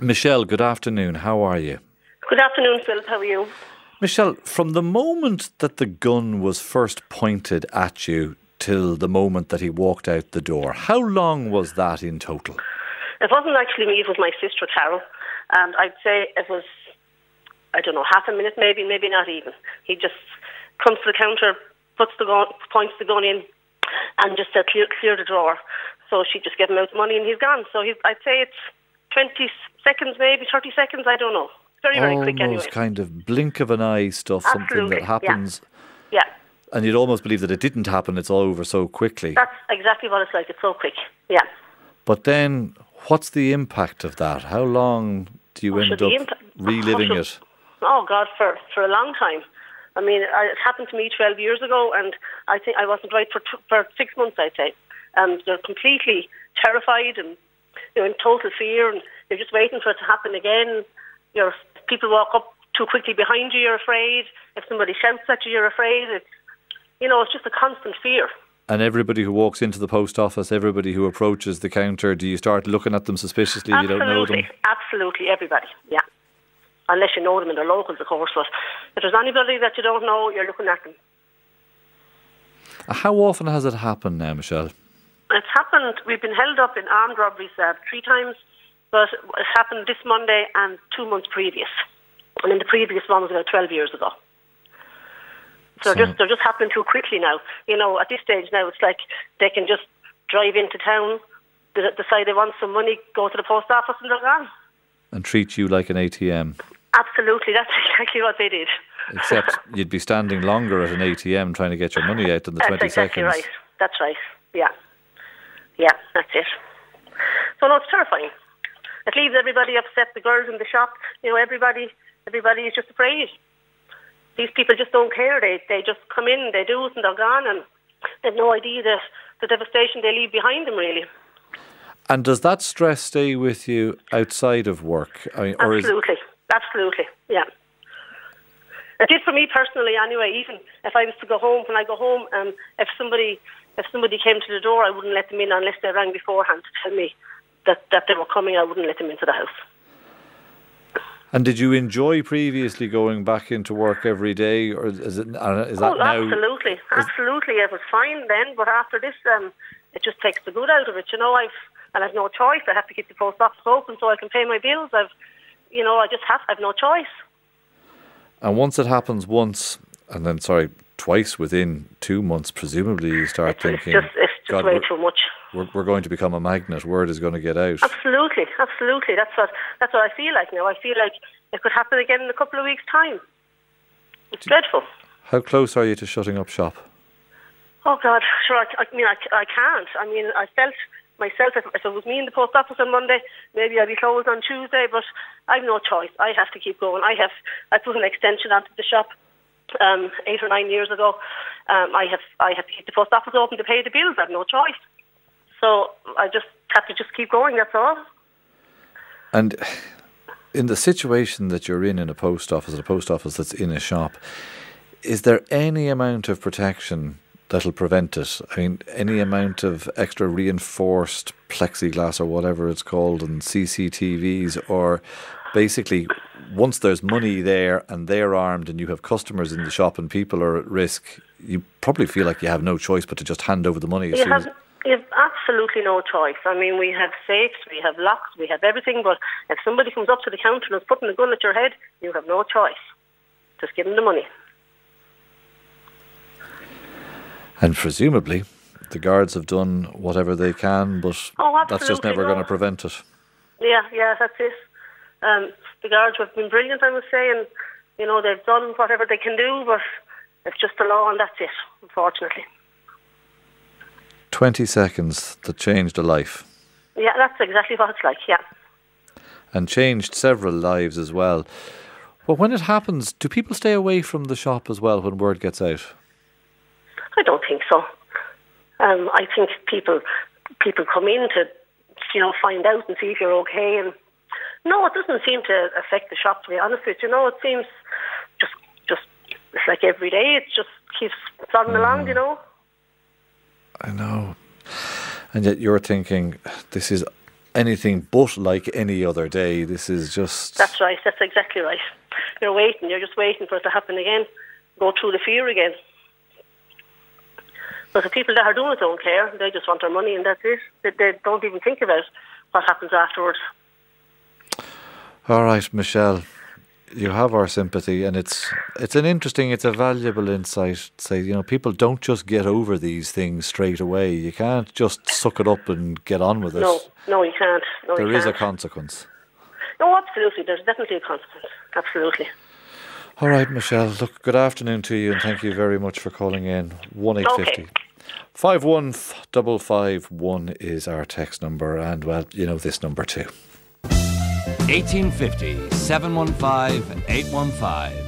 Michelle, good afternoon. How are you? Good afternoon, Philip. How are you? Michelle, from the moment that the gun was first pointed at you till the moment that he walked out the door, how long was that in total? It wasn't actually me, it was my sister Carol. And I'd say it was, I don't know, half a minute maybe not even. He just comes to the counter, points the gun in and just said, clear the drawer. So she just gave him out the money and he's gone. So I'd say it's 20 seconds, maybe 30 seconds, I don't know. Very, very quick anyway. Almost kind of blink of an eye stuff, Absolutely. something that happens. Yeah. And you'd almost believe that it didn't happen, it's all over so quickly. That's exactly what it's like, it's so quick, yeah. But then, what's the impact of that? How long do you end up reliving it? Oh, God, for a long time. I mean, it happened to me 12 years ago, and I think I wasn't right for 6 months, I'd say. And they're completely terrified and they're in total fear, and they're just waiting for it to happen again. People walk up too quickly behind you, you're afraid. If somebody shouts at you, you're afraid. It's just a constant fear. And everybody who walks into the post office, everybody who approaches the counter, do you start looking at them suspiciously? Absolutely. You don't know them? Absolutely, everybody, yeah. Unless you know them and they're locals, of course. But if there's anybody that you don't know, you're looking at them. How often has it happened now, Michelle? It's happened, we've been held up in armed robberies 3 times, but it happened this Monday and 2 months previous. And then the previous one was about 12 years ago. So they're just happening too quickly now. At this stage now, it's like they can just drive into town, decide they want some money, go to the post office and they're gone. And treat you like an ATM. Absolutely, that's exactly what they did. Except you'd be standing longer at an ATM trying to get your money out than the 20 seconds. That's exactly right. That's right, yeah. Yeah, that's it. So no, it's terrifying. It leaves everybody upset, the girls in the shop, everybody is just afraid. These people just don't care. They just come in, they do it and they're gone, and they have no idea the devastation they leave behind them, really. And does that stress stay with you outside of work? Absolutely, yeah. It did for me personally anyway. Even if I was to go home, when I go home, if somebody came to the door, I wouldn't let them in unless they rang beforehand to tell me that they were coming. I wouldn't let them into the house. And did you enjoy previously going back into work every day, or is that now? Absolutely. It was fine then, but after this, it just takes the good out of it. I've no choice. I have to keep the post office open so I can pay my bills. I've no choice. And once it happens once, and then twice within 2 months, presumably you start thinking, it's just way too much. We're going to become a magnet. Word is going to get out. Absolutely. That's what I feel like now. I feel like it could happen again in a couple of weeks' time. It's dreadful. How close are you to shutting up shop? Oh God, sure. I can't. I felt myself, if it was me in the post office on Monday, maybe I'd be closed on Tuesday. But I've no choice. I have to keep going. I put an extension onto the shop 8 or 9 years ago. I have to keep the post office open to pay the bills. I have no choice. So I just have to keep going, that's all. And in the situation that you're in a post office that's in a shop, is there any amount of protection that'll prevent it? Any amount of extra reinforced plexiglass or whatever it's called and CCTVs, or basically once there's money there and they're armed and you have customers in the shop and people are at risk, you probably feel like you have no choice but to just hand over the money You have absolutely no choice. We have safes, we have locks, we have everything, but if somebody comes up to the counter and is putting a gun at your head, you have no choice. Just give them the money. And presumably, the guards have done whatever they can, but that's just never going to prevent it. Yeah, that's it. The guards have been brilliant, I must say, and they've done whatever they can do, but it's just the law and that's it, unfortunately. 20 seconds that changed a life. Yeah, that's exactly what it's like, yeah. And changed several lives as well. But when it happens, do people stay away from the shop as well when word gets out? I don't think so. I think people come in to, find out and see if you're okay. And no, it doesn't seem to affect the shop, to be honest with you. It seems just it's like every day. It just keeps plodding along, I know. And yet you're thinking, this is anything but like any other day. This is just... That's right. That's exactly right. You're waiting. You're just waiting for it to happen again. Go through the fear again. But the people that are doing it don't care. They just want their money and that's it. They don't even think about what happens afterwards. All right, Michelle, you have our sympathy, and it's a valuable insight. Say, you know, people don't just get over these things straight away. You can't just suck it up and get on with it. No, you can't. There is a consequence. No, absolutely. There's definitely a consequence. Absolutely. All right, Michelle. Look, good afternoon to you, and thank you very much for calling in. 1-850 51551 is our text number, and well, you know this number too. 1850 715 815.